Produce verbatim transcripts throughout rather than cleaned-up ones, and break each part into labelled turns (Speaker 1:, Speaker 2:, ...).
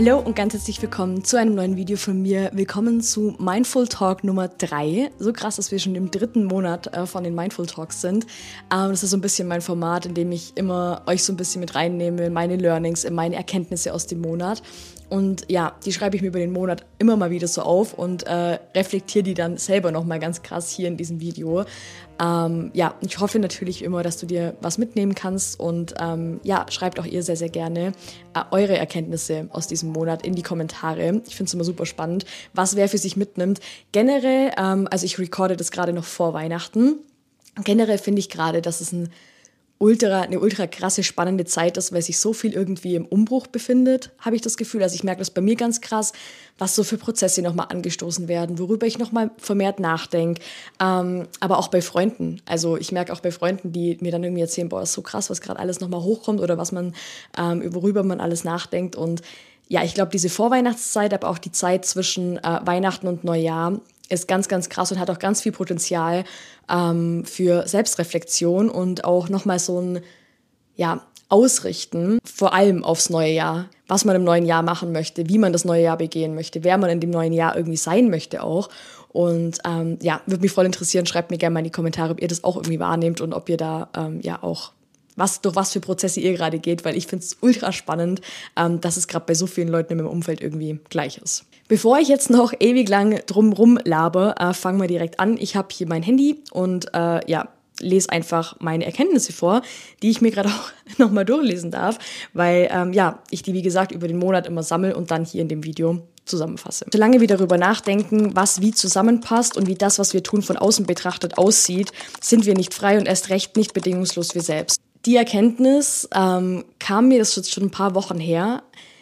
Speaker 1: Hallo und ganz herzlich willkommen zu einem neuen Video von mir. Willkommen zu Mindful Talk Nummer drei. So krass, dass wir schon im dritten Monat äh, von den Mindful Talks sind. Ähm, das ist so ein bisschen mein Format, in dem ich immer euch so ein bisschen mit reinnehme in meine Learnings, in meine Erkenntnisse aus dem Monat. Und ja, die schreibe ich mir über den Monat immer mal wieder so auf und äh, reflektiere die dann selber nochmal ganz krass hier in diesem Video. Ähm, ja, ich hoffe natürlich immer, dass du dir was mitnehmen kannst und ähm, ja, schreibt auch ihr sehr, sehr gerne äh, eure Erkenntnisse aus diesem Monat in die Kommentare. Ich finde es immer super spannend, was wer für sich mitnimmt. Generell, ähm, also ich recorde das gerade noch vor Weihnachten. Generell finde ich gerade, dass es ein ultra, eine ultra krasse, spannende Zeit ist, weil sich so viel irgendwie im Umbruch befindet, habe ich das Gefühl. Also ich merke das bei mir ganz krass, was so für Prozesse nochmal angestoßen werden, worüber ich nochmal vermehrt nachdenke, ähm, aber auch bei Freunden. Also ich merke auch bei Freunden, die mir dann irgendwie erzählen, boah, ist so krass, was gerade alles nochmal hochkommt oder was man, ähm, worüber man alles nachdenkt. Und ja, ich glaube, diese Vorweihnachtszeit, aber auch die Zeit zwischen äh, Weihnachten und Neujahr ist ganz, ganz krass und hat auch ganz viel Potenzial ähm, für Selbstreflexion und auch nochmal so ein, ja, Ausrichten, vor allem aufs neue Jahr, was man im neuen Jahr machen möchte, wie man das neue Jahr begehen möchte, wer man in dem neuen Jahr irgendwie sein möchte auch. Und ähm, ja, würde mich voll interessieren, schreibt mir gerne mal in die Kommentare, ob ihr das auch irgendwie wahrnehmt und ob ihr da ähm, ja auch was, durch was für Prozesse ihr gerade geht, weil ich finde es ultra spannend, ähm, dass es gerade bei so vielen Leuten in meinem Umfeld irgendwie gleich ist. Bevor ich jetzt noch ewig lang drumrum laber, äh, fangen wir direkt an. Ich habe hier mein Handy und äh, ja, lese einfach meine Erkenntnisse vor, die ich mir gerade auch nochmal durchlesen darf, weil ähm, ja, ich die, wie gesagt, über den Monat immer sammle und dann hier in dem Video zusammenfasse. Solange wir darüber nachdenken, was wie zusammenpasst und wie das, was wir tun, von außen betrachtet aussieht, sind wir nicht frei und erst recht nicht bedingungslos wir selbst. Die Erkenntnis ähm, kam mir, das ist jetzt schon ein paar Wochen her,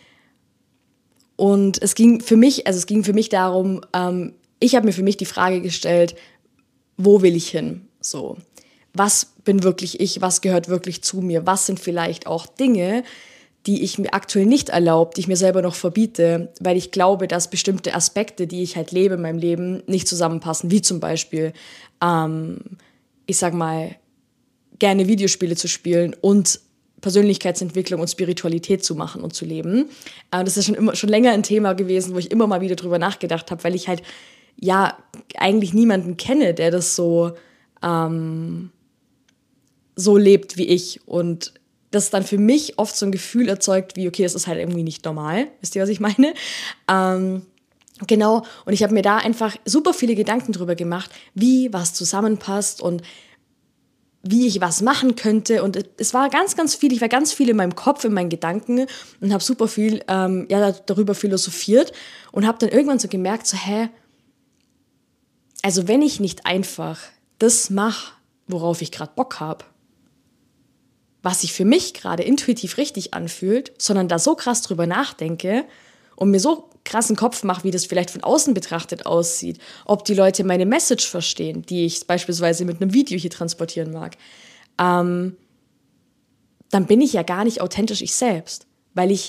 Speaker 1: und es ging für mich, also es ging für mich darum, ähm, ich habe mir für mich die Frage gestellt, wo will ich hin? So, was bin wirklich ich? Was gehört wirklich zu mir? Was sind vielleicht auch Dinge, die ich mir aktuell nicht erlaube, die ich mir selber noch verbiete, weil ich glaube, dass bestimmte Aspekte, die ich halt lebe in meinem Leben, nicht zusammenpassen, wie zum Beispiel, ähm, ich sag mal, gerne Videospiele zu spielen und Persönlichkeitsentwicklung und Spiritualität zu machen und zu leben. Äh, das ist schon immer schon länger ein Thema gewesen, wo ich immer mal wieder drüber nachgedacht habe, weil ich halt ja eigentlich niemanden kenne, der das so ähm, so lebt wie ich, und das dann für mich oft so ein Gefühl erzeugt, wie okay, das ist halt irgendwie nicht normal. Wisst ihr, was ich meine? Ähm, genau. Und ich habe mir da einfach super viele Gedanken drüber gemacht, wie was zusammenpasst und wie ich was machen könnte, und es war ganz, ganz viel, ich war ganz viel in meinem Kopf, in meinen Gedanken und habe super viel ähm, ja, darüber philosophiert und habe dann irgendwann so gemerkt, so hä, also wenn ich nicht einfach das mache, worauf ich gerade Bock habe, was sich für mich gerade intuitiv richtig anfühlt, sondern da so krass drüber nachdenke und mir so krassen Kopf mache, wie das vielleicht von außen betrachtet aussieht, ob die Leute meine Message verstehen, die ich beispielsweise mit einem Video hier transportieren mag, ähm, dann bin ich ja gar nicht authentisch ich selbst, weil ich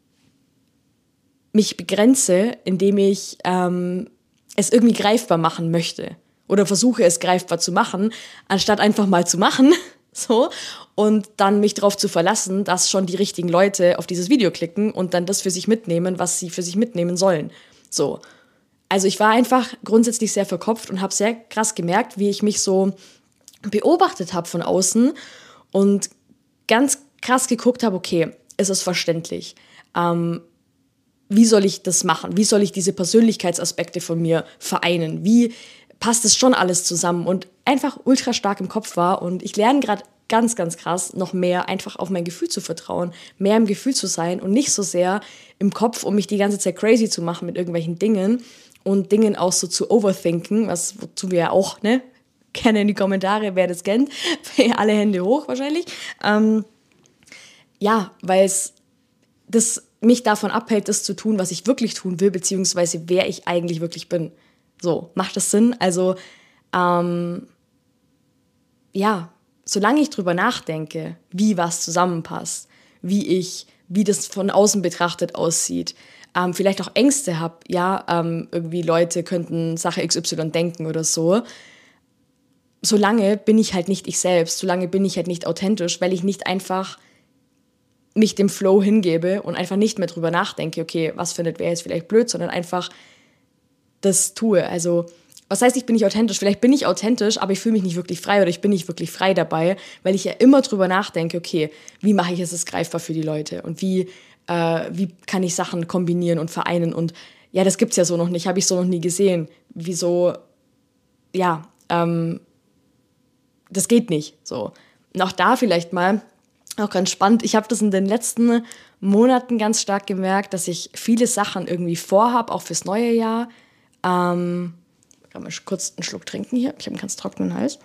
Speaker 1: mich begrenze, indem ich ähm, es irgendwie greifbar machen möchte oder versuche es greifbar zu machen, anstatt einfach mal zu machen, so, und dann mich darauf zu verlassen, dass schon die richtigen Leute auf dieses Video klicken und dann das für sich mitnehmen, was sie für sich mitnehmen sollen. So. Also ich war einfach grundsätzlich sehr verkopft und habe sehr krass gemerkt, wie ich mich so beobachtet habe von außen und ganz krass geguckt habe, okay, ist es verständlich? Ähm, wie soll ich das machen? Wie soll ich diese Persönlichkeitsaspekte von mir vereinen? Wie passt es schon alles zusammen? Und einfach ultra stark im Kopf war, und ich lerne gerade ganz, ganz krass noch mehr einfach auf mein Gefühl zu vertrauen, mehr im Gefühl zu sein und nicht so sehr im Kopf, um mich die ganze Zeit crazy zu machen mit irgendwelchen Dingen und Dingen auch so zu overthinken, was wozu wir ja auch, ne, gerne in die Kommentare, wer das kennt, alle Hände hoch wahrscheinlich. Ähm, ja, weil es das mich davon abhält, das zu tun, was ich wirklich tun will, beziehungsweise wer ich eigentlich wirklich bin. So, macht das Sinn? Also, ähm, ja, solange ich drüber nachdenke, wie was zusammenpasst, wie ich, wie das von außen betrachtet aussieht, ähm, vielleicht auch Ängste habe, ja, ähm, irgendwie Leute könnten Sache X Y denken oder so, solange bin ich halt nicht ich selbst, solange bin ich halt nicht authentisch, weil ich nicht einfach mich dem Flow hingebe und einfach nicht mehr drüber nachdenke, okay, was findet wer jetzt vielleicht blöd, sondern einfach das tue. Also, was heißt, ich bin nicht authentisch? Vielleicht bin ich authentisch, aber ich fühle mich nicht wirklich frei oder ich bin nicht wirklich frei dabei, weil ich ja immer drüber nachdenke, okay, wie mache ich es greifbar für die Leute und wie, äh, wie kann ich Sachen kombinieren und vereinen und ja, das gibt's ja so noch nicht, habe ich so noch nie gesehen. Wieso, ja, ähm, das geht nicht, so. Und auch da vielleicht mal, auch ganz spannend, ich habe das in den letzten Monaten ganz stark gemerkt, dass ich viele Sachen irgendwie vorhabe, auch fürs neue Jahr. Ähm, ich kann mal kurz einen Schluck trinken hier, ich habe einen ganz trockenen Hals.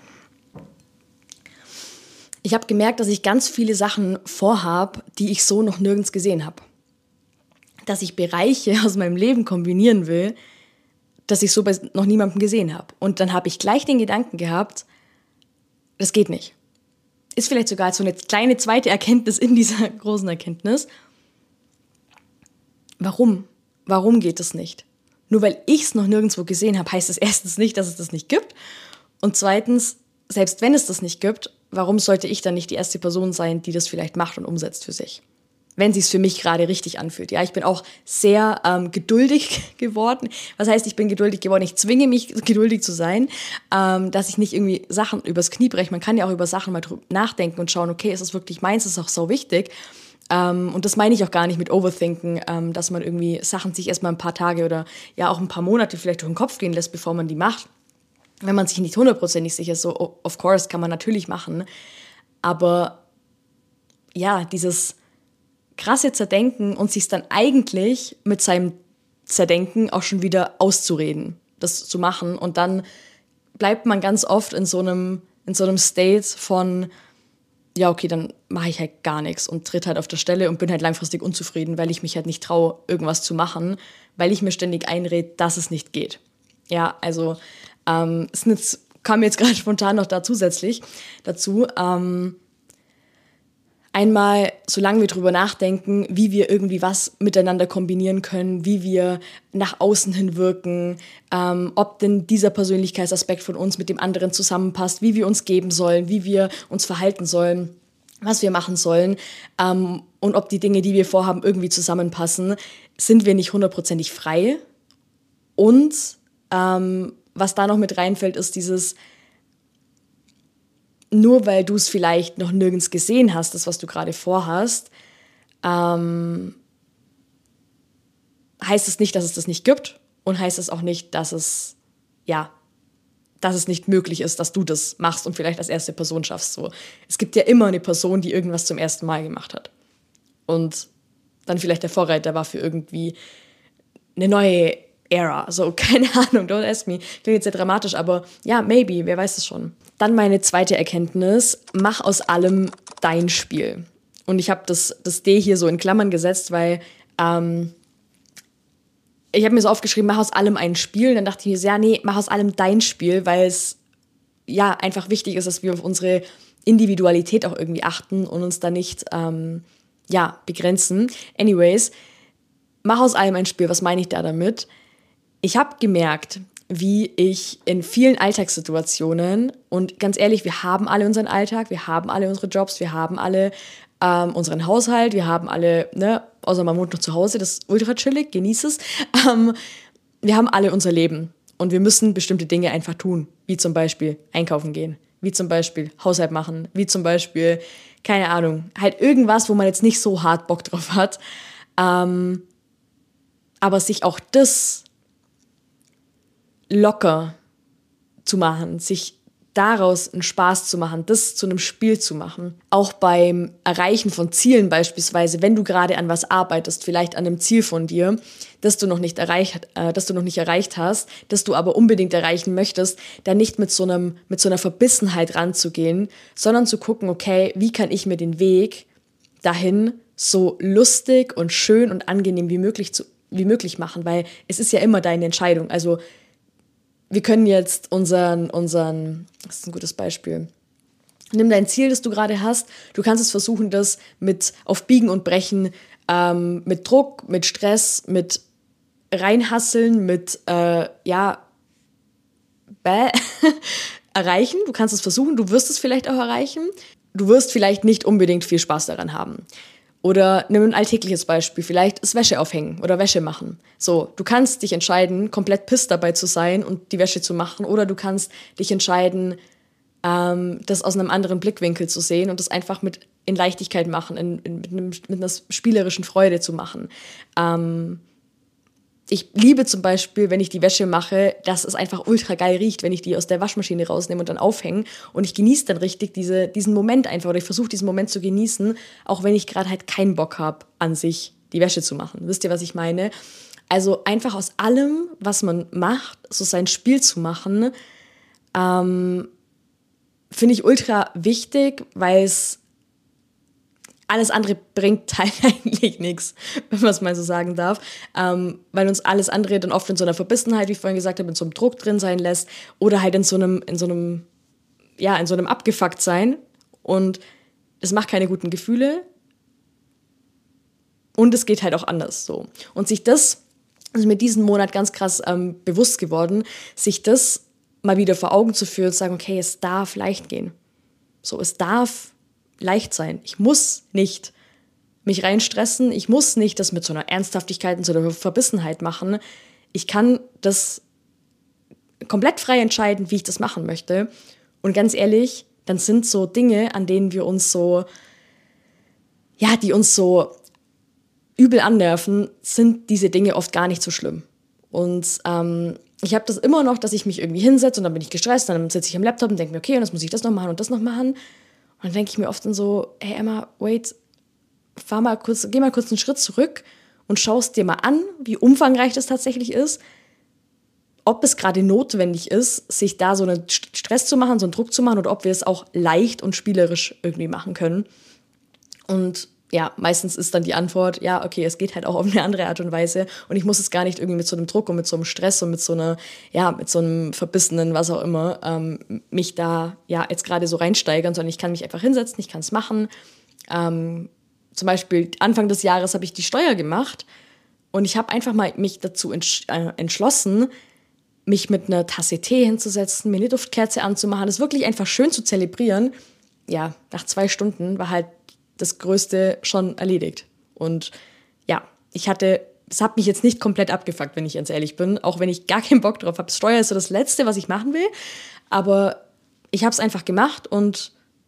Speaker 1: Ich habe gemerkt, dass ich ganz viele Sachen vorhabe, die ich so noch nirgends gesehen habe. Dass ich Bereiche aus meinem Leben kombinieren will, dass ich so bei noch niemandem gesehen habe. Und dann habe ich gleich den Gedanken gehabt, das geht nicht. Ist vielleicht sogar so eine kleine zweite Erkenntnis in dieser großen Erkenntnis. Warum? Warum geht das nicht? Nur weil ich es noch nirgendwo gesehen habe, heißt es erstens nicht, dass es das nicht gibt. Und zweitens, selbst wenn es das nicht gibt, warum sollte ich dann nicht die erste Person sein, die das vielleicht macht und umsetzt für sich? Wenn sie es für mich gerade richtig anfühlt. Ja, ich bin auch sehr ähm, geduldig geworden. Was heißt, ich bin geduldig geworden? Ich zwinge mich, geduldig zu sein, ähm, dass ich nicht irgendwie Sachen übers Knie breche. Man kann ja auch über Sachen mal drüber nachdenken und schauen, okay, ist das wirklich meins? Ist das auch so wichtig? Ähm, und das meine ich auch gar nicht mit Overthinken, ähm, dass man irgendwie Sachen sich erstmal ein paar Tage oder ja auch ein paar Monate vielleicht durch den Kopf gehen lässt, bevor man die macht. Wenn man sich nicht hundertprozentig sicher ist, so of course, kann man natürlich machen. Aber ja, dieses krasse Zerdenken und sich dann eigentlich mit seinem Zerdenken auch schon wieder auszureden, das zu machen. Und dann bleibt man ganz oft in so einem, in so einem State von, ja, okay, dann mache ich halt gar nichts und tritt halt auf der Stelle und bin halt langfristig unzufrieden, weil ich mich halt nicht traue, irgendwas zu machen, weil ich mir ständig einrede, dass es nicht geht. Ja, also ähm, es jetzt, kam jetzt gerade spontan noch da zusätzlich dazu, ähm, einmal, solange wir drüber nachdenken, wie wir irgendwie was miteinander kombinieren können, wie wir nach außen hin wirken, ähm, ob denn dieser Persönlichkeitsaspekt von uns mit dem anderen zusammenpasst, wie wir uns geben sollen, wie wir uns verhalten sollen, was wir machen sollen ähm, und ob die Dinge, die wir vorhaben, irgendwie zusammenpassen, sind wir nicht hundertprozentig frei. Und ähm, was da noch mit reinfällt, ist dieses, nur weil du es vielleicht noch nirgends gesehen hast, das, was du gerade vorhast, ähm, heißt es nicht, dass es das nicht gibt und heißt es auch nicht, dass es, ja, dass es nicht möglich ist, dass du das machst und vielleicht als erste Person schaffst. So. Es gibt ja immer eine Person, die irgendwas zum ersten Mal gemacht hat und dann vielleicht der Vorreiter war für irgendwie eine neue Era, so, keine Ahnung, don't ask me, klingt jetzt sehr dramatisch, aber ja, maybe, wer weiß es schon. Dann meine zweite Erkenntnis, mach aus allem dein Spiel. Und ich habe das, das D hier so in Klammern gesetzt, weil ähm, ich habe mir so aufgeschrieben, mach aus allem ein Spiel. Und dann dachte ich mir so, ja, nee, mach aus allem dein Spiel, weil es ja einfach wichtig ist, dass wir auf unsere Individualität auch irgendwie achten und uns da nicht ähm, ja, begrenzen. Anyways, mach aus allem ein Spiel. Was meine ich da damit? Ich habe gemerkt, wie ich in vielen Alltagssituationen, und ganz ehrlich, wir haben alle unseren Alltag, wir haben alle unsere Jobs, wir haben alle ähm, unseren Haushalt, wir haben alle, ne, außer man wohnt noch zu Hause, das ist ultra chillig, genieß es. Ähm, wir haben alle unser Leben und wir müssen bestimmte Dinge einfach tun, wie zum Beispiel einkaufen gehen, wie zum Beispiel Haushalt machen, wie zum Beispiel, keine Ahnung, halt irgendwas, wo man jetzt nicht so hart Bock drauf hat. Ähm, aber sich auch das locker zu machen, sich daraus einen Spaß zu machen, das zu einem Spiel zu machen. Auch beim Erreichen von Zielen beispielsweise, wenn du gerade an was arbeitest, vielleicht an einem Ziel von dir, das du noch nicht erreicht, äh, das du noch nicht erreicht hast, das du aber unbedingt erreichen möchtest, dann nicht mit so einem, mit so einer Verbissenheit ranzugehen, sondern zu gucken, okay, wie kann ich mir den Weg dahin so lustig und schön und angenehm wie möglich zu, wie möglich machen, weil es ist ja immer deine Entscheidung. Also wir können jetzt unseren, unseren, das ist ein gutes Beispiel, nimm dein Ziel, das du gerade hast, du kannst es versuchen, das mit auf Biegen und Brechen, ähm, mit Druck, mit Stress, mit Reinhasseln, mit, äh, ja, bäh, erreichen. Du kannst es versuchen, du wirst es vielleicht auch erreichen. Du wirst vielleicht nicht unbedingt viel Spaß daran haben. Oder nimm ein alltägliches Beispiel, vielleicht ist Wäsche aufhängen oder Wäsche machen. So, du kannst dich entscheiden, komplett piss dabei zu sein und die Wäsche zu machen, oder du kannst dich entscheiden, ähm, das aus einem anderen Blickwinkel zu sehen und das einfach mit in Leichtigkeit machen, in, in, mit, einem, mit einer spielerischen Freude zu machen. Ähm, ich liebe zum Beispiel, wenn ich die Wäsche mache, dass es einfach ultra geil riecht, wenn ich die aus der Waschmaschine rausnehme und dann aufhänge. Und ich genieße dann richtig diese, diesen Moment einfach, oder ich versuche diesen Moment zu genießen, auch wenn ich gerade halt keinen Bock habe, an sich die Wäsche zu machen. Wisst ihr, was ich meine? Also einfach aus allem, was man macht, so sein Spiel zu machen, ähm, finde ich ultra wichtig, weil es alles andere bringt halt eigentlich nichts, wenn man es mal so sagen darf, ähm, weil uns alles andere dann oft in so einer Verbissenheit, wie ich vorhin gesagt habe, in so einem Druck drin sein lässt oder halt in so einem, in so einem, ja, in so einem Abgefuckt-Sein, und es macht keine guten Gefühle und es geht halt auch anders so. Und sich das, also mir diesen Monat ganz krass ähm, bewusst geworden, sich das mal wieder vor Augen zu führen und zu sagen, okay, es darf leicht gehen. So, es darf leicht sein. Ich muss nicht mich reinstressen. Ich muss nicht das mit so einer Ernsthaftigkeit und so einer Verbissenheit machen. Ich kann das komplett frei entscheiden, wie ich das machen möchte. Und ganz ehrlich, dann sind so Dinge, an denen wir uns so, ja, die uns so übel annerven, sind diese Dinge oft gar nicht so schlimm. Und ähm, ich habe das immer noch, dass ich mich irgendwie hinsetze und dann bin ich gestresst, dann sitze ich am Laptop und denke mir, okay, und jetzt muss ich das noch machen und das noch machen. Und dann denke ich mir oft dann so, hey Emma, wait, fahr mal kurz, geh mal kurz einen Schritt zurück und schaust dir mal an, wie umfangreich das tatsächlich ist, ob es gerade notwendig ist, sich da so einen Stress zu machen, so einen Druck zu machen, oder ob wir es auch leicht und spielerisch irgendwie machen können. Und ja, meistens ist dann die Antwort, ja, okay, es geht halt auch auf eine andere Art und Weise und ich muss es gar nicht irgendwie mit so einem Druck und mit so einem Stress und mit so einer, ja, mit so einem verbissenen, was auch immer, ähm, mich da ja jetzt gerade so reinsteigern, sondern ich kann mich einfach hinsetzen, ich kann es machen. Ähm, zum Beispiel Anfang des Jahres habe ich die Steuer gemacht und ich habe einfach mal mich dazu entsch- äh, entschlossen, mich mit einer Tasse Tee hinzusetzen, mir eine Duftkerze anzumachen, das wirklich einfach schön zu zelebrieren. Ja, nach zwei Stunden war halt das Größte schon erledigt. Und ja, ich hatte, es hat mich jetzt nicht komplett abgefuckt, wenn ich ganz ehrlich bin, auch wenn ich gar keinen Bock drauf habe. Steuer ist so das Letzte, was ich machen will, aber ich habe es einfach gemacht und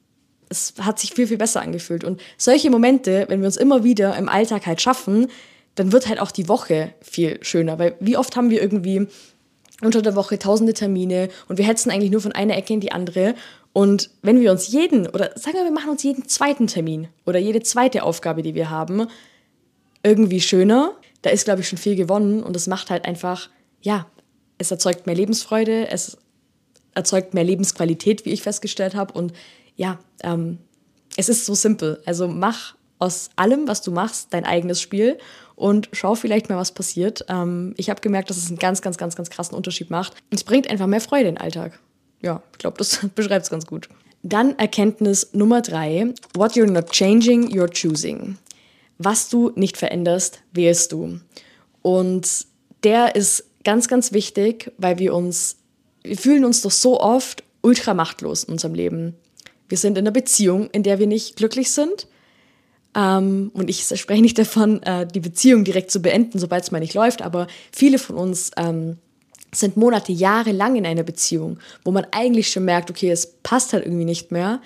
Speaker 1: es hat sich viel, viel besser angefühlt. Und solche Momente, wenn wir uns immer wieder im Alltag halt schaffen, dann wird halt auch die Woche viel schöner, weil wie oft haben wir irgendwie unter der Woche tausende Termine und wir hetzen eigentlich nur von einer Ecke in die andere. Und wenn wir uns jeden, oder sagen wir, wir machen uns jeden zweiten Termin oder jede zweite Aufgabe, die wir haben, irgendwie schöner, da ist, glaube ich, schon viel gewonnen. Und das macht halt einfach, ja, es erzeugt mehr Lebensfreude, es erzeugt mehr Lebensqualität, wie ich festgestellt habe. Und ja, ähm, es ist so simpel. Also mach aus allem, was du machst, dein eigenes Spiel und schau vielleicht mal, was passiert. Ähm, ich habe gemerkt, dass es einen ganz, ganz, ganz, ganz krassen Unterschied macht. Es bringt einfach mehr Freude in den Alltag. Ja, ich glaube, das beschreibt es ganz gut. Dann Erkenntnis Nummer drei. What you're not changing, you're choosing. Was du nicht veränderst, wählst du. Und der ist ganz, ganz wichtig, weil wir uns, wir fühlen uns doch so oft ultra machtlos in unserem Leben. Wir sind in einer Beziehung, in der wir nicht glücklich sind. Ähm, und ich spreche nicht davon, äh, die Beziehung direkt zu beenden, sobald es mal nicht läuft, aber viele von uns ähm, sind Monate, Jahre lang in einer Beziehung, wo man eigentlich schon merkt, okay, es passt halt irgendwie nicht mehr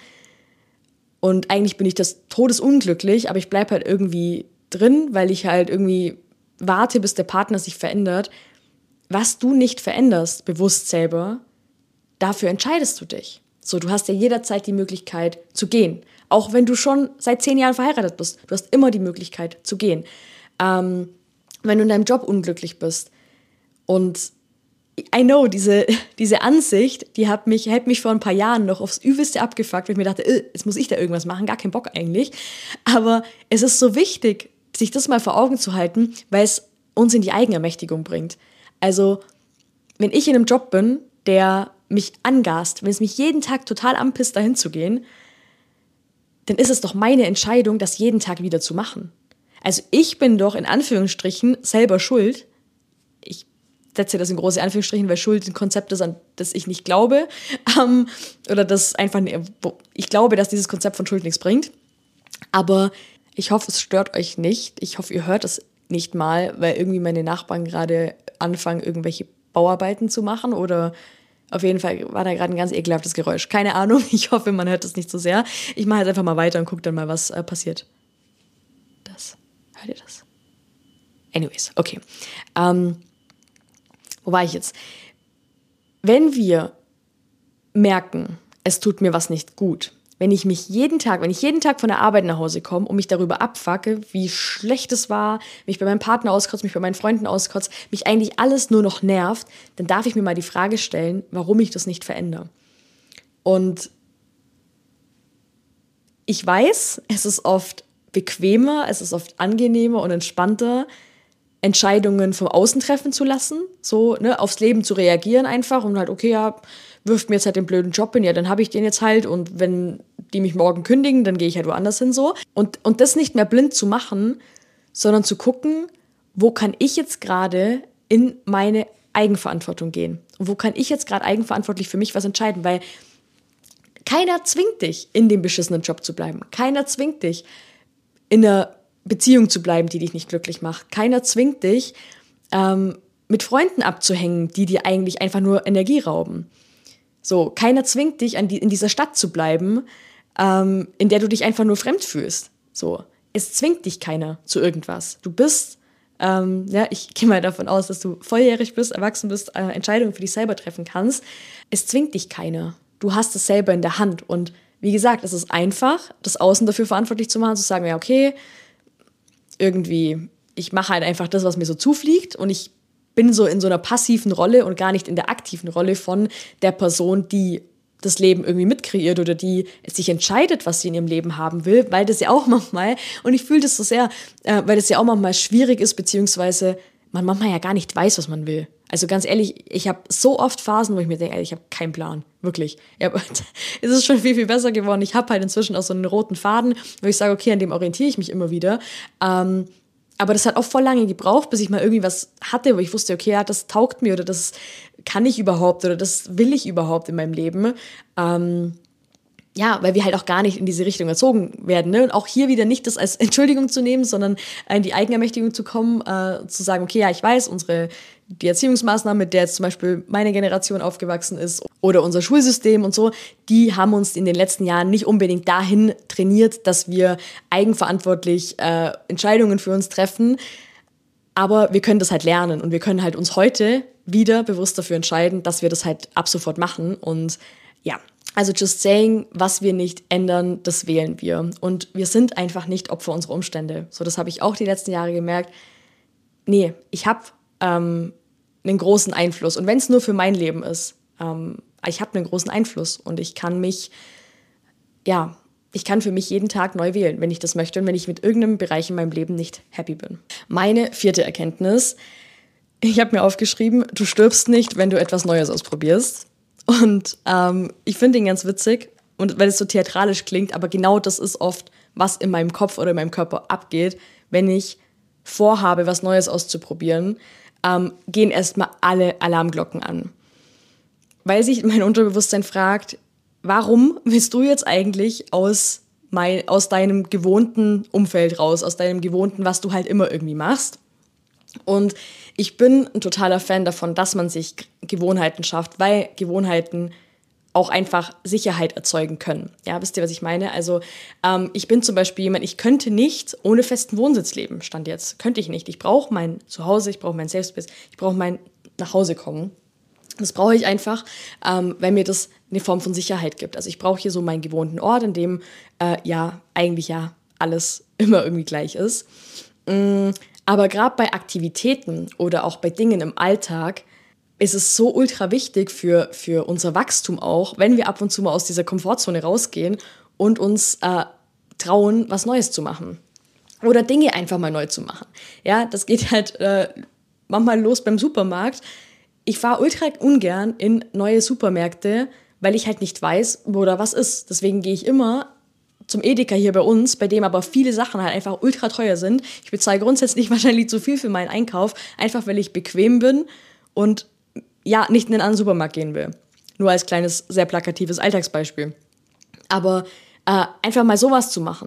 Speaker 1: und eigentlich bin ich das todesunglücklich, aber ich bleibe halt irgendwie drin, weil ich halt irgendwie warte, bis der Partner sich verändert. Was du nicht veränderst, bewusst selber, dafür entscheidest du dich. So, du hast ja jederzeit die Möglichkeit zu gehen, auch wenn du schon seit zehn Jahren verheiratet bist. Du hast immer die Möglichkeit zu gehen. Ähm, wenn du in deinem Job unglücklich bist und I know, diese, diese Ansicht, die hat mich, hat mich vor ein paar Jahren noch aufs Übelste abgefuckt, weil ich mir dachte, äh, jetzt muss ich da irgendwas machen, gar keinen Bock eigentlich. Aber es ist so wichtig, sich das mal vor Augen zu halten, weil es uns in die Eigenermächtigung bringt. Also, wenn ich in einem Job bin, der mich angast, wenn es mich jeden Tag total anpisst, dahin zu gehen, dann ist es doch meine Entscheidung, das jeden Tag wieder zu machen. Also ich bin doch in Anführungsstrichen selber schuld. Ich setze das in große Anführungsstrichen, weil Schuld ein Konzept ist, an das ich nicht glaube. Ähm, oder das einfach, ich glaube, dass dieses Konzept von Schuld nichts bringt. Aber Ich hoffe, es stört euch nicht. Ich hoffe, ihr hört es nicht mal, weil irgendwie meine Nachbarn gerade anfangen, irgendwelche Bauarbeiten zu machen oder auf jeden Fall war da gerade ein ganz ekelhaftes Geräusch. Keine Ahnung, ich hoffe, man hört es nicht so sehr. Ich mache jetzt einfach mal weiter und gucke dann mal, was äh, passiert. Das, hört ihr das? Anyways, okay. Ähm, wo war ich jetzt? Wenn wir merken, es tut mir was nicht gut, wenn ich mich jeden Tag, wenn ich jeden Tag von der Arbeit nach Hause komme und mich darüber abfucke, wie schlecht es war, mich bei meinem Partner auskotze, mich bei meinen Freunden auskotze, mich eigentlich alles nur noch nervt, dann darf ich mir mal die Frage stellen, warum ich das nicht verändere. Und ich weiß, es ist oft bequemer, es ist oft angenehmer und entspannter, Entscheidungen vom Außen treffen zu lassen, so, ne, aufs Leben zu reagieren einfach und halt, okay, ja, wirft mir jetzt halt den blöden Job hin, ja, dann habe ich den jetzt halt und wenn die mich morgen kündigen, dann gehe ich halt woanders hin, so. Und, und das nicht mehr blind zu machen, sondern zu gucken, wo kann ich jetzt gerade in meine Eigenverantwortung gehen? Und wo kann ich jetzt gerade eigenverantwortlich für mich was entscheiden? Weil keiner zwingt dich, in dem beschissenen Job zu bleiben. Keiner zwingt dich, in einer Beziehung zu bleiben, die dich nicht glücklich macht. Keiner zwingt dich, ähm, mit Freunden abzuhängen, die dir eigentlich einfach nur Energie rauben. So, keiner zwingt dich, an die, in dieser Stadt zu bleiben, ähm, in der du dich einfach nur fremd fühlst. So, es zwingt dich keiner zu irgendwas. Du bist, ähm, ja, ich gehe mal davon aus, dass du volljährig bist, erwachsen bist, äh, Entscheidungen für dich selber treffen kannst. Es zwingt dich keiner. Du hast es selber in der Hand. Und wie gesagt, es ist einfach, das Außen dafür verantwortlich zu machen, zu sagen, ja, okay, irgendwie, ich mache halt einfach das, was mir so zufliegt und ich bin so in so einer passiven Rolle und gar nicht in der aktiven Rolle von der Person, die das Leben irgendwie mitkreiert oder die sich entscheidet, was sie in ihrem Leben haben will, weil das ja auch manchmal, und ich fühle das so sehr, äh, weil das ja auch manchmal schwierig ist, beziehungsweise man manchmal ja gar nicht weiß, was man will. Also ganz ehrlich, ich habe so oft Phasen, wo ich mir denke, ey, ich habe keinen Plan, wirklich. Ja, es ist schon viel, viel besser geworden. Ich habe halt inzwischen auch so einen roten Faden, wo ich sage, okay, an dem orientiere ich mich immer wieder. Ähm, aber das hat auch voll lange gebraucht, bis ich mal irgendwie was hatte, wo ich wusste, okay, ja, das taugt mir oder das kann ich überhaupt oder das will ich überhaupt in meinem Leben. Ähm, ja, weil wir halt auch gar nicht in diese Richtung erzogen werden. Ne? Und auch hier wieder nicht das als Entschuldigung zu nehmen, sondern in die Eigenermächtigung zu kommen, äh, zu sagen, okay, ja, ich weiß, unsere die Erziehungsmaßnahmen, mit der jetzt zum Beispiel meine Generation aufgewachsen ist oder unser Schulsystem und so, die haben uns in den letzten Jahren nicht unbedingt dahin trainiert, dass wir eigenverantwortlich äh, Entscheidungen für uns treffen. Aber wir können das halt lernen und wir können halt uns heute wieder bewusst dafür entscheiden, dass wir das halt ab sofort machen. Und ja, also just saying, was wir nicht ändern, das wählen wir. Und wir sind einfach nicht Opfer unserer Umstände. So, das habe ich auch die letzten Jahre gemerkt. Nee, ich habe ähm, einen großen Einfluss. Und wenn es nur für mein Leben ist, ähm, ich habe einen großen Einfluss und ich kann mich, ja, ich kann für mich jeden Tag neu wählen, wenn ich das möchte und wenn ich mit irgendeinem Bereich in meinem Leben nicht happy bin. Meine vierte Erkenntnis, ich habe mir aufgeschrieben, du stirbst nicht, wenn du etwas Neues ausprobierst. Und ähm, ich finde ihn ganz witzig, und weil es so theatralisch klingt, aber genau das ist oft, was in meinem Kopf oder in meinem Körper abgeht, wenn ich vorhabe, was Neues auszuprobieren, ähm, gehen erstmal alle Alarmglocken an. Weil sich mein Unterbewusstsein fragt, warum willst du jetzt eigentlich aus, mein, aus deinem gewohnten Umfeld raus, aus deinem gewohnten, was du halt immer irgendwie machst? Und ich bin ein totaler Fan davon, dass man sich Gewohnheiten schafft, weil Gewohnheiten auch einfach Sicherheit erzeugen können. Ja, wisst ihr, was ich meine? Also ähm, ich bin zum Beispiel jemand, ich könnte nicht ohne festen Wohnsitz leben, Stand jetzt. Könnte ich nicht. Ich brauche mein Zuhause, ich brauche mein Safe Space, ich brauche mein Nachhausekommen. Das brauche ich einfach, ähm, weil mir das eine Form von Sicherheit gibt. Also ich brauche hier so meinen gewohnten Ort, in dem äh, ja eigentlich ja alles immer irgendwie gleich ist. Mm, aber gerade bei Aktivitäten oder auch bei Dingen im Alltag ist es so ultra wichtig für, für unser Wachstum auch, wenn wir ab und zu mal aus dieser Komfortzone rausgehen und uns äh, trauen, was Neues zu machen. Oder Dinge einfach mal neu zu machen. Ja, das geht halt äh, manchmal los beim Supermarkt. Ich fahre ultra ungern in neue Supermärkte, weil ich halt nicht weiß, wo da was ist. Deswegen gehe ich immer zum Edeka hier bei uns, bei dem aber viele Sachen halt einfach ultra teuer sind. Ich bezahle grundsätzlich wahrscheinlich zu viel für meinen Einkauf, einfach weil ich bequem bin und ja, nicht in einen anderen Supermarkt gehen will. Nur als kleines, sehr plakatives Alltagsbeispiel. Aber äh, einfach mal sowas zu machen,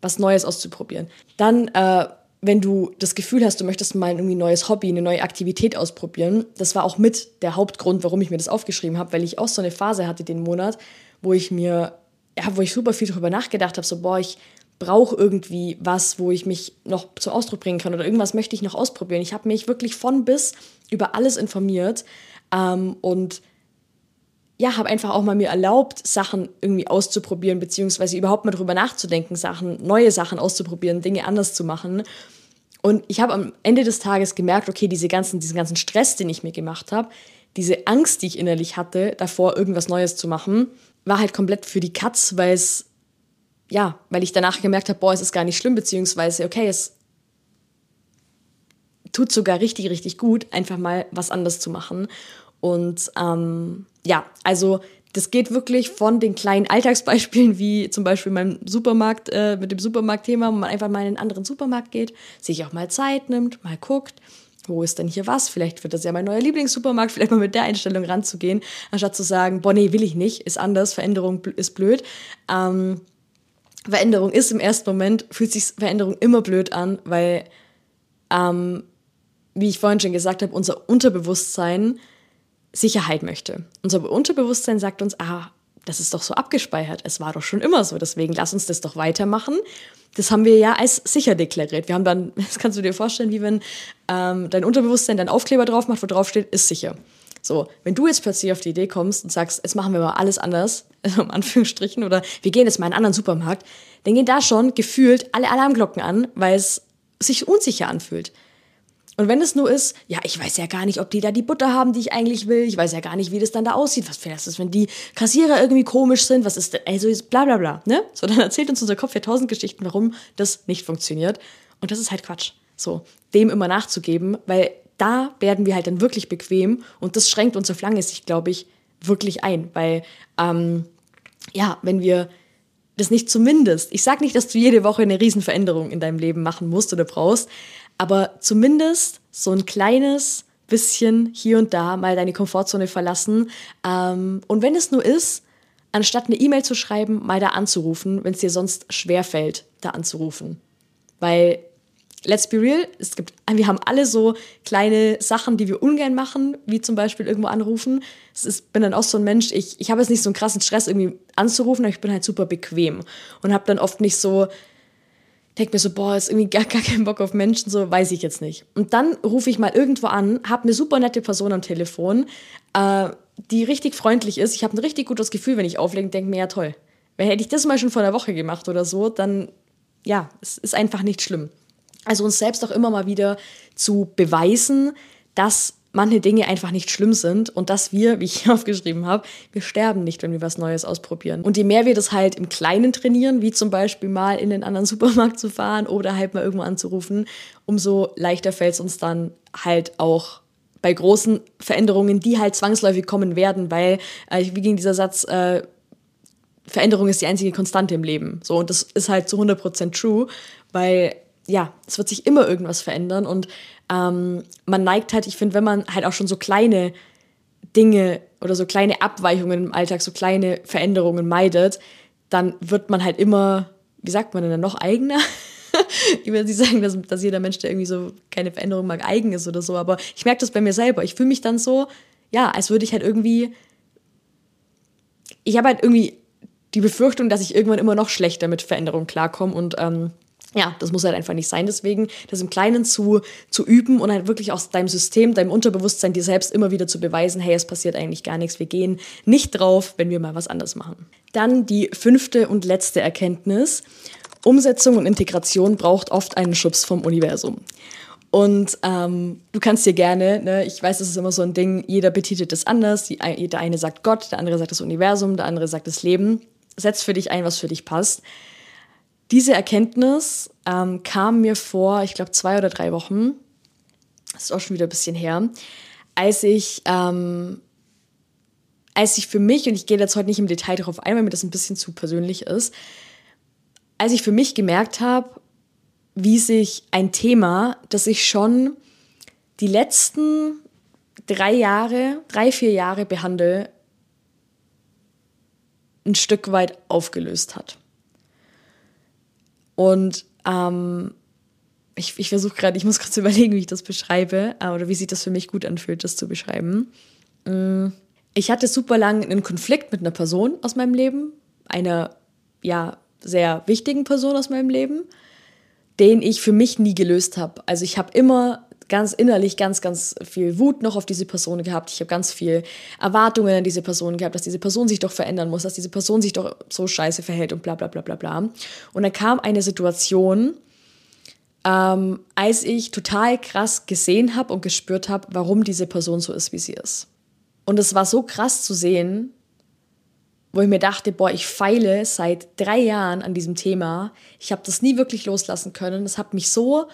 Speaker 1: was Neues auszuprobieren. Dann, äh, wenn du das Gefühl hast, du möchtest mal irgendwie ein neues Hobby, eine neue Aktivität ausprobieren, das war auch mit der Hauptgrund, warum ich mir das aufgeschrieben habe, weil ich auch so eine Phase hatte den Monat, wo ich mir, ja, wo ich super viel darüber nachgedacht habe, so, boah, ich brauche irgendwie was, wo ich mich noch zum Ausdruck bringen kann oder irgendwas möchte ich noch ausprobieren. Ich habe mich wirklich von bis über alles informiert ähm, und ja, habe einfach auch mal mir erlaubt, Sachen irgendwie auszuprobieren, beziehungsweise überhaupt mal drüber nachzudenken, Sachen, neue Sachen auszuprobieren, Dinge anders zu machen. Und ich habe am Ende des Tages gemerkt, okay, diese ganzen, diesen ganzen Stress, den ich mir gemacht habe, diese Angst, die ich innerlich hatte, davor irgendwas Neues zu machen, war halt komplett für die Katz, weil es, ja, weil ich danach gemerkt habe, boah, es ist gar nicht schlimm, beziehungsweise, okay, es tut sogar richtig, richtig gut, einfach mal was anderes zu machen. Und ähm, ja, also das geht wirklich von den kleinen Alltagsbeispielen, wie zum Beispiel meinem Supermarkt, äh, mit dem Supermarktthema, wo man einfach mal in einen anderen Supermarkt geht, sich auch mal Zeit nimmt, mal guckt, wo ist denn hier was? Vielleicht wird das ja mein neuer Lieblingssupermarkt, vielleicht mal mit der Einstellung ranzugehen, anstatt zu sagen, boah, nee, will ich nicht, ist anders, Veränderung ist blöd. Ähm, Veränderung ist im ersten Moment, fühlt sich Veränderung immer blöd an, weil, ähm, wie ich vorhin schon gesagt habe, unser Unterbewusstsein Sicherheit möchte. Unser Unterbewusstsein sagt uns, ah, das ist doch so abgespeichert, es war doch schon immer so, deswegen lass uns das doch weitermachen. Das haben wir ja als sicher deklariert. Wir haben dann, das kannst du dir vorstellen, wie wenn ähm, dein Unterbewusstsein deinen Aufkleber drauf macht, wo drauf steht, ist sicher. So, wenn du jetzt plötzlich auf die Idee kommst und sagst, jetzt machen wir mal alles anders, also in Anführungsstrichen, oder wir gehen jetzt mal in einen anderen Supermarkt, dann gehen da schon gefühlt alle Alarmglocken an, weil es sich unsicher anfühlt. Und wenn es nur ist, ja, ich weiß ja gar nicht, ob die da die Butter haben, die ich eigentlich will. Ich weiß ja gar nicht, wie das dann da aussieht. Was ist das, wenn die Kassierer irgendwie komisch sind? Was ist denn, also bla bla bla, ne? So, dann erzählt uns unser Kopf ja tausend Geschichten, warum das nicht funktioniert. Und das ist halt Quatsch. So, dem immer nachzugeben, weil da werden wir halt dann wirklich bequem und das schränkt uns auf lange Sicht, glaube ich, wirklich ein. Weil, ähm, ja, wenn wir das nicht zumindest, ich sage nicht, dass du jede Woche eine Riesenveränderung in deinem Leben machen musst oder brauchst, aber zumindest so ein kleines bisschen hier und da mal deine Komfortzone verlassen. Ähm, und wenn es nur ist, anstatt eine E-Mail zu schreiben, mal da anzurufen, wenn es dir sonst schwerfällt, da anzurufen. Weil, let's be real, es gibt, wir haben alle so kleine Sachen, die wir ungern machen, wie zum Beispiel irgendwo anrufen. Ich ist, bin dann auch so ein Mensch, ich, ich habe jetzt nicht so einen krassen Stress, irgendwie anzurufen, aber ich bin halt super bequem und habe dann oft nicht so, denke mir so, boah, ist irgendwie gar, gar kein Bock auf Menschen, so weiß ich jetzt nicht. Und dann rufe ich mal irgendwo an, habe eine super nette Person am Telefon, äh, die richtig freundlich ist. Ich habe ein richtig gutes Gefühl, wenn ich auflege und denke mir, ja toll, wenn hätte ich das mal schon vor einer Woche gemacht oder so, dann, ja, es ist einfach nicht schlimm. Also uns selbst auch immer mal wieder zu beweisen, dass manche Dinge einfach nicht schlimm sind und dass wir, wie ich hier aufgeschrieben habe, wir sterben nicht, wenn wir was Neues ausprobieren. Und je mehr wir das halt im Kleinen trainieren, wie zum Beispiel mal in den anderen Supermarkt zu fahren oder halt mal irgendwo anzurufen, umso leichter fällt es uns dann halt auch bei großen Veränderungen, die halt zwangsläufig kommen werden, weil, äh, wie ging dieser Satz, äh, Veränderung ist die einzige Konstante im Leben. So, und das ist halt zu hundert Prozent true, weil ja, es wird sich immer irgendwas verändern und ähm, man neigt halt, ich finde, wenn man halt auch schon so kleine Dinge oder so kleine Abweichungen im Alltag, so kleine Veränderungen meidet, dann wird man halt immer, wie sagt man denn dann, noch eigener? Ich will nicht sagen, dass, dass jeder Mensch, der irgendwie so keine Veränderung mag, eigen ist oder so, aber ich merke das bei mir selber. Ich fühle mich dann so, ja, als würde ich halt irgendwie, ich habe halt irgendwie die Befürchtung, dass ich irgendwann immer noch schlechter mit Veränderung klarkomme und ähm, ja, das muss halt einfach nicht sein. Deswegen das im Kleinen zu, zu üben und halt wirklich aus deinem System, deinem Unterbewusstsein dir selbst immer wieder zu beweisen, hey, es passiert eigentlich gar nichts. Wir gehen nicht drauf, wenn wir mal was anderes machen. Dann die fünfte und letzte Erkenntnis. Umsetzung und Integration braucht oft einen Schubs vom Universum. Und ähm, du kannst dir gerne, ne, ich weiß, das ist immer so ein Ding, jeder betitelt es anders. Die, der eine sagt Gott, der andere sagt das Universum, der andere sagt das Leben. Setz für dich ein, was für dich passt. Diese Erkenntnis ähm, kam mir vor, ich glaube, zwei oder drei Wochen, das ist auch schon wieder ein bisschen her, als ich, ähm, als ich für mich, und ich gehe jetzt heute nicht im Detail darauf ein, weil mir das ein bisschen zu persönlich ist, als ich für mich gemerkt habe, wie sich ein Thema, das ich schon die letzten drei Jahre, drei, vier Jahre behandle, ein Stück weit aufgelöst hat. Und ähm, ich, ich versuche gerade, ich muss kurz überlegen, wie ich das beschreibe äh, oder wie sich das für mich gut anfühlt, das zu beschreiben. Ich hatte super lange einen Konflikt mit einer Person aus meinem Leben, einer ja sehr wichtigen Person aus meinem Leben, den ich für mich nie gelöst habe. Also ich habe immer ganz innerlich ganz, ganz viel Wut noch auf diese Person gehabt. Ich habe ganz viel Erwartungen an diese Person gehabt, dass diese Person sich doch verändern muss, dass diese Person sich doch so scheiße verhält und bla bla bla bla bla. Und dann kam eine Situation, ähm, als ich total krass gesehen habe und gespürt habe, warum diese Person so ist, wie sie ist. Und es war so krass zu sehen, wo ich mir dachte, boah, ich feile seit drei Jahren an diesem Thema. Ich habe das nie wirklich loslassen können. Es hat mich so,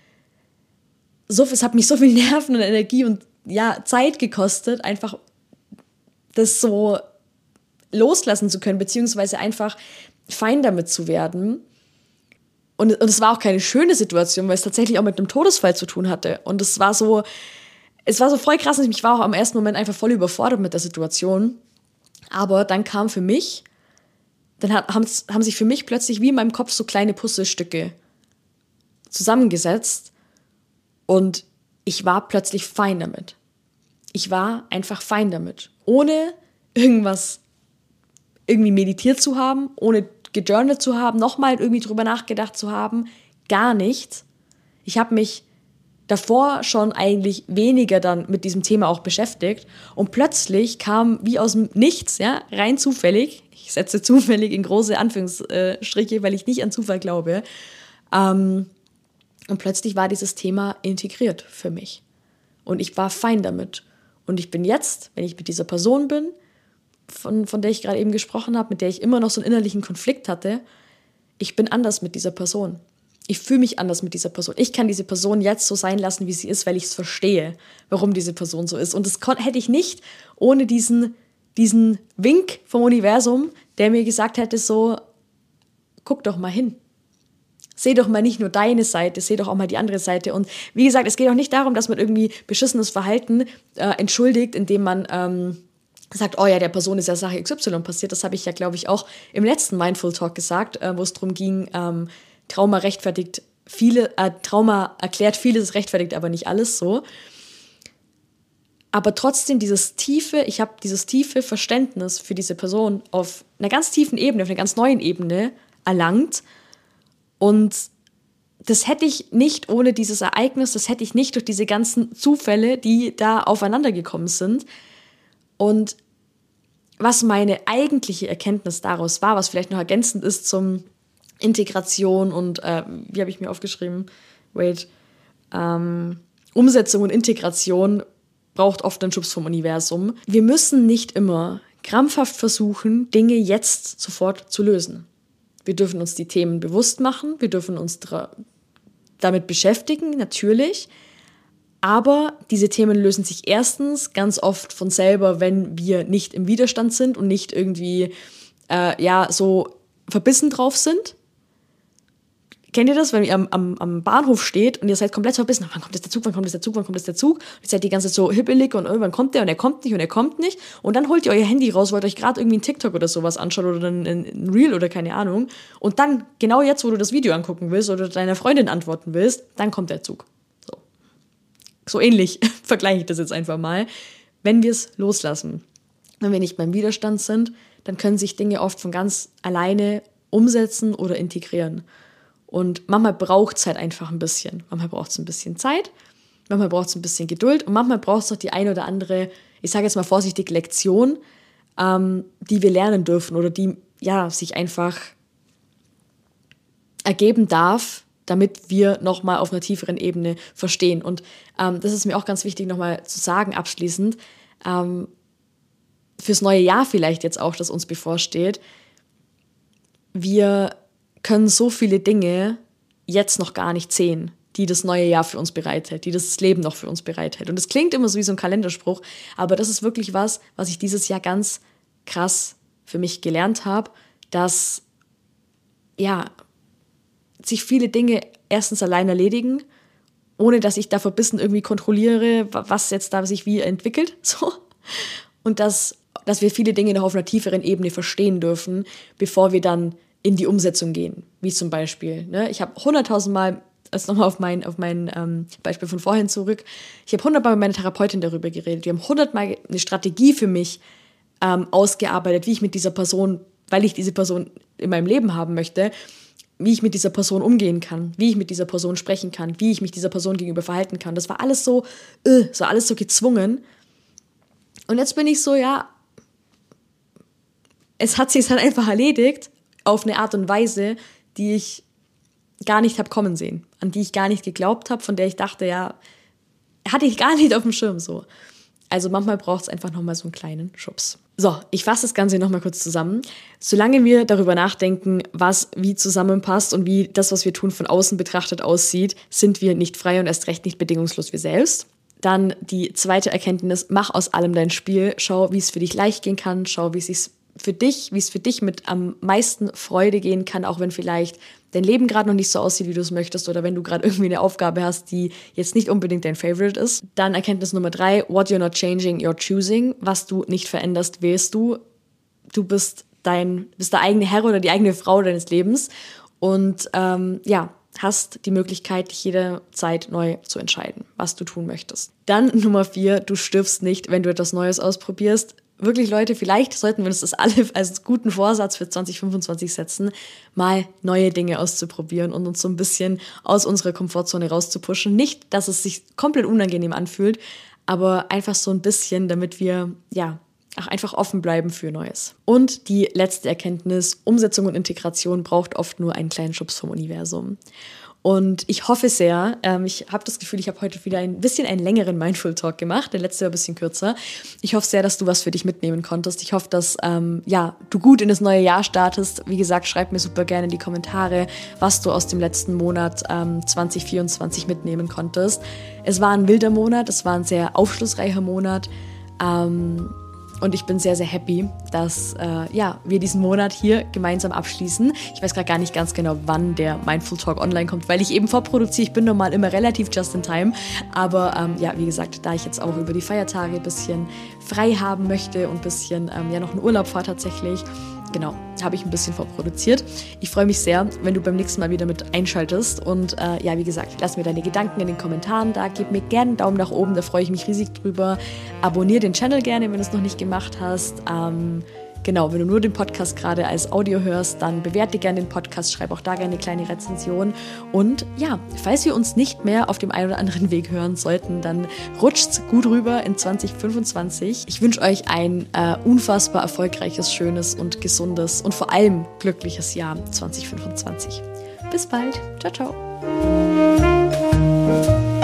Speaker 1: so, es hat mich so viel Nerven und Energie und ja, Zeit gekostet, einfach das so loslassen zu können, beziehungsweise einfach fein damit zu werden. Und, und es war auch keine schöne Situation, weil es tatsächlich auch mit einem Todesfall zu tun hatte. Und es war so, es war so voll krass, und ich war auch am ersten Moment einfach voll überfordert mit der Situation. Aber dann kam für mich, dann haben, haben sich für mich plötzlich wie in meinem Kopf so kleine Puzzlestücke zusammengesetzt und ich war plötzlich fein damit. Ich war einfach fein damit. Ohne irgendwas irgendwie meditiert zu haben, ohne gejournalt zu haben, nochmal irgendwie drüber nachgedacht zu haben, gar nichts. Ich habe mich davor schon eigentlich weniger dann mit diesem Thema auch beschäftigt und plötzlich kam wie aus dem Nichts, ja, rein zufällig, ich setze zufällig in große Anführungsstriche, weil ich nicht an Zufall glaube, ähm, und plötzlich war dieses Thema integriert für mich und ich war fein damit und ich bin jetzt, wenn ich mit dieser Person bin, von, von der ich gerade eben gesprochen habe, mit der ich immer noch so einen innerlichen Konflikt hatte, ich bin anders mit dieser Person. Ich fühle mich anders mit dieser Person. Ich kann diese Person jetzt so sein lassen, wie sie ist, weil ich es verstehe, warum diese Person so ist. Und das kon- hätte ich nicht ohne diesen, diesen Wink vom Universum, der mir gesagt hätte, so, guck doch mal hin. Seh doch mal nicht nur deine Seite, seh doch auch mal die andere Seite. Und wie gesagt, es geht auch nicht darum, dass man irgendwie beschissenes Verhalten äh, entschuldigt, indem man ähm, sagt, oh ja, der Person ist ja Sache X Y passiert. Das habe ich ja, glaube ich, auch im letzten Mindful Talk gesagt, äh, wo es darum ging, ähm, Trauma rechtfertigt viele, äh, Trauma erklärt vieles, rechtfertigt aber nicht alles so. Aber trotzdem dieses tiefe, ich habe dieses tiefe Verständnis für diese Person auf einer ganz tiefen Ebene, auf einer ganz neuen Ebene erlangt. Und das hätte ich nicht ohne dieses Ereignis, das hätte ich nicht durch diese ganzen Zufälle, die da aufeinander gekommen sind. Und was meine eigentliche Erkenntnis daraus war, was vielleicht noch ergänzend ist zum Integration und, äh, wie habe ich mir aufgeschrieben? Wait. Ähm, Umsetzung und Integration braucht oft einen Schubs vom Universum. Wir müssen nicht immer krampfhaft versuchen, Dinge jetzt sofort zu lösen. Wir dürfen uns die Themen bewusst machen, wir dürfen uns dra- damit beschäftigen, natürlich. Aber diese Themen lösen sich erstens ganz oft von selber, wenn wir nicht im Widerstand sind und nicht irgendwie äh, ja, so verbissen drauf sind. Kennt ihr das, wenn ihr am, am, am Bahnhof steht und ihr seid komplett verbissen? Wann kommt jetzt der Zug, wann kommt jetzt der Zug, wann kommt jetzt der Zug? Und ihr seid die ganze Zeit so hibbelig und irgendwann kommt der und er kommt nicht und er kommt nicht. Und dann holt ihr euer Handy raus, wollt euch gerade irgendwie einen TikTok oder sowas anschauen oder ein, ein Reel oder keine Ahnung. Und dann, genau jetzt, wo du das Video angucken willst oder deiner Freundin antworten willst, dann kommt der Zug. So, so ähnlich vergleiche ich das jetzt einfach mal. Wenn wir es loslassen, wenn wir nicht beim Widerstand sind, dann können sich Dinge oft von ganz alleine umsetzen oder integrieren. Und manchmal braucht es halt einfach ein bisschen. Manchmal braucht es ein bisschen Zeit, manchmal braucht es ein bisschen Geduld und manchmal braucht es noch die eine oder andere, ich sage jetzt mal vorsichtig, Lektion, ähm, die wir lernen dürfen oder die ja sich einfach ergeben darf, damit wir nochmal auf einer tieferen Ebene verstehen. Und ähm, das ist mir auch ganz wichtig nochmal zu sagen abschließend, ähm, fürs neue Jahr vielleicht jetzt auch, das uns bevorsteht, wir können so viele Dinge jetzt noch gar nicht sehen, die das neue Jahr für uns bereithält, die das Leben noch für uns bereithält. Und das klingt immer so wie so ein Kalenderspruch, aber das ist wirklich was, was ich dieses Jahr ganz krass für mich gelernt habe, dass ja, sich viele Dinge erstens allein erledigen, ohne dass ich da verbissen irgendwie kontrolliere, was jetzt da sich wie entwickelt. So. Und dass, dass wir viele Dinge noch auf einer tieferen Ebene verstehen dürfen, bevor wir dann in die Umsetzung gehen. Wie zum Beispiel, ne? Ich habe hunderttausend Mal, also nochmal auf mein, auf mein ähm, Beispiel von vorhin zurück, ich habe hundertmal mit meiner Therapeutin darüber geredet. Wir haben hundertmal eine Strategie für mich ähm, ausgearbeitet, wie ich mit dieser Person, weil ich diese Person in meinem Leben haben möchte, wie ich mit dieser Person umgehen kann, wie ich mit dieser Person sprechen kann, wie ich mich dieser Person gegenüber verhalten kann. Das war alles so, äh, so alles so gezwungen. Und jetzt bin ich so, ja, es hat sich dann einfach erledigt auf eine Art und Weise, die ich gar nicht habe kommen sehen, an die ich gar nicht geglaubt habe, von der ich dachte, ja, hatte ich gar nicht auf dem Schirm so. Also manchmal braucht es einfach nochmal so einen kleinen Schubs. So, ich fasse das Ganze nochmal kurz zusammen. Solange wir darüber nachdenken, was wie zusammenpasst und wie das, was wir tun, von außen betrachtet aussieht, sind wir nicht frei und erst recht nicht bedingungslos wir selbst. Dann die zweite Erkenntnis, mach aus allem dein Spiel, schau, wie es für dich leicht gehen kann, schau, wie es sich für dich, wie es für dich mit am meisten Freude gehen kann, auch wenn vielleicht dein Leben gerade noch nicht so aussieht, wie du es möchtest, oder wenn du gerade irgendwie eine Aufgabe hast, die jetzt nicht unbedingt dein Favorite ist. Dann Erkenntnis Nummer drei, what you're not changing, you're choosing. Was du nicht veränderst, wählst du. Du bist dein, bist der eigene Herr oder die eigene Frau deines Lebens und ähm, ja, hast die Möglichkeit, dich jederzeit neu zu entscheiden, was du tun möchtest. Dann Nummer vier, du stirbst nicht, wenn du etwas Neues ausprobierst. Wirklich, Leute, vielleicht sollten wir uns das alle als guten Vorsatz für zwanzig fünfundzwanzig setzen, mal neue Dinge auszuprobieren und uns so ein bisschen aus unserer Komfortzone rauszupushen. Nicht, dass es sich komplett unangenehm anfühlt, aber einfach so ein bisschen, damit wir, ja, auch einfach offen bleiben für Neues. Und die letzte Erkenntnis, Umsetzung und Integration braucht oft nur einen kleinen Schubs vom Universum. Und ich hoffe sehr, ähm, ich habe das Gefühl, ich habe heute wieder ein bisschen einen längeren Mindful Talk gemacht, der letzte war ein bisschen kürzer. Ich hoffe sehr, dass du was für dich mitnehmen konntest. Ich hoffe, dass ähm, ja, du gut in das neue Jahr startest. Wie gesagt, schreib mir super gerne in die Kommentare, was du aus dem letzten Monat ähm, zwanzig vierundzwanzig mitnehmen konntest. Es war ein wilder Monat, es war ein sehr aufschlussreicher Monat. Ähm, Und ich bin sehr, sehr happy, dass äh, ja, wir diesen Monat hier gemeinsam abschließen. Ich weiß gerade gar nicht ganz genau, wann der Mindful Talk online kommt, weil ich eben vorproduziere. Ich bin normal immer relativ just in time. Aber ähm, ja, wie gesagt, da ich jetzt auch über die Feiertage ein bisschen frei haben möchte und ein bisschen ähm, ja noch einen Urlaub fahre tatsächlich, genau, habe ich ein bisschen vorproduziert. Ich freue mich sehr, wenn du beim nächsten Mal wieder mit einschaltest. Und äh, ja, wie gesagt, lass mir deine Gedanken in den Kommentaren da. Gib mir gerne einen Daumen nach oben, da freue ich mich riesig drüber. Abonniere den Channel gerne, wenn du es noch nicht gemacht hast. Ähm, genau, wenn du nur den Podcast gerade als Audio hörst, dann bewerte gerne den Podcast, schreib auch da gerne eine kleine Rezension. Und ja, falls wir uns nicht mehr auf dem einen oder anderen Weg hören sollten, dann rutscht's gut rüber in zwanzig fünfundzwanzig. Ich wünsche euch ein äh, unfassbar erfolgreiches, schönes und gesundes und vor allem glückliches Jahr zwanzig fünfundzwanzig. Bis bald. Ciao, ciao.